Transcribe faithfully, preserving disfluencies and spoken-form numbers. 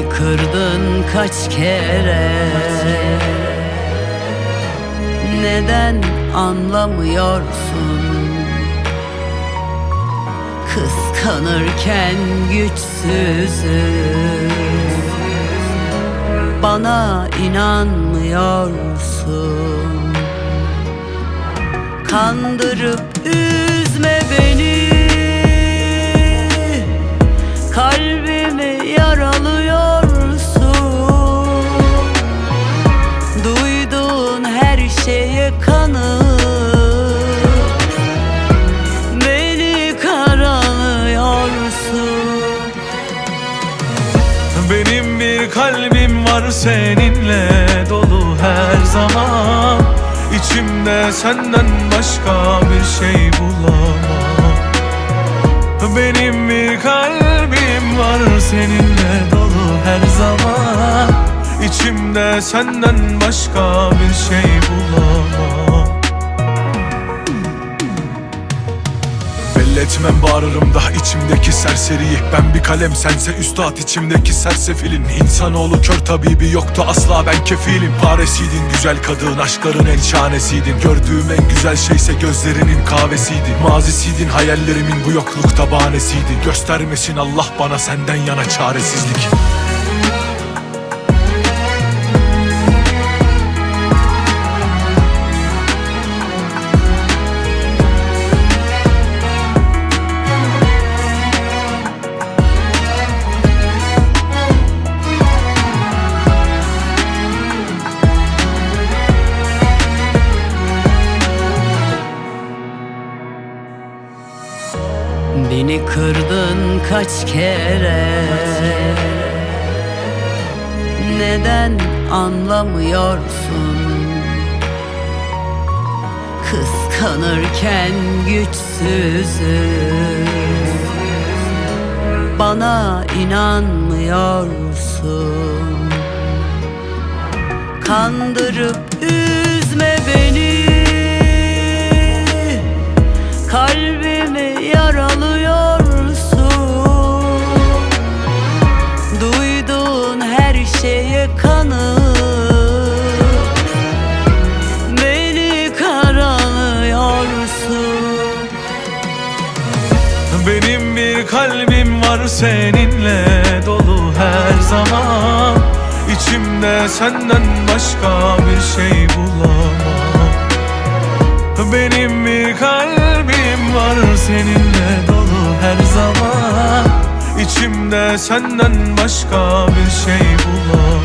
Beni kırdın kaç kere, neden anlamıyorsun? Kıskanırken güçsüzüm, bana inanmıyorsun. Kandırıp üzme beni, kalbimi yaralıyorsun. Duyduğun her şeye kanıp beni karalıyorsun. Benim bir kalbim var seninle dolu her zaman. İçimde senden başka bir şey bulamam. Benim bir kalbim var seninle dolu her zaman. İçimde senden başka bir şey bulamam. Belli etmem, bağırırım da içimdeki serseriyi. Ben bir kalem, sense üstad içimdeki sersefilin. İnsanoğlu kör tabibi yoktu asla, ben kefilim. Paresiydin güzel kadın, aşkların en şanesiydin. Gördüğüm en güzel şeyse gözlerinin kahvesiydi. Mazisiydin hayallerimin bu yoklukta bahanesiydi. Göstermesin Allah bana senden yana çaresizlik. Beni kırdın kaç kere, neden anlamıyorsun? Kıskanırken güçsüzüm, bana inanmıyorsun. Kandırıp üzme beni, kalbimi yaralıyorsun. Duyduğun her şeye kanıp beni karalıyorsun. Benim bir kalbim var seninle dolu her zaman. İçimde senden başka bir şey bulamam. Benim bir kalbim var seninle dolu her zaman. İçimde senden başka bir şey bulamam.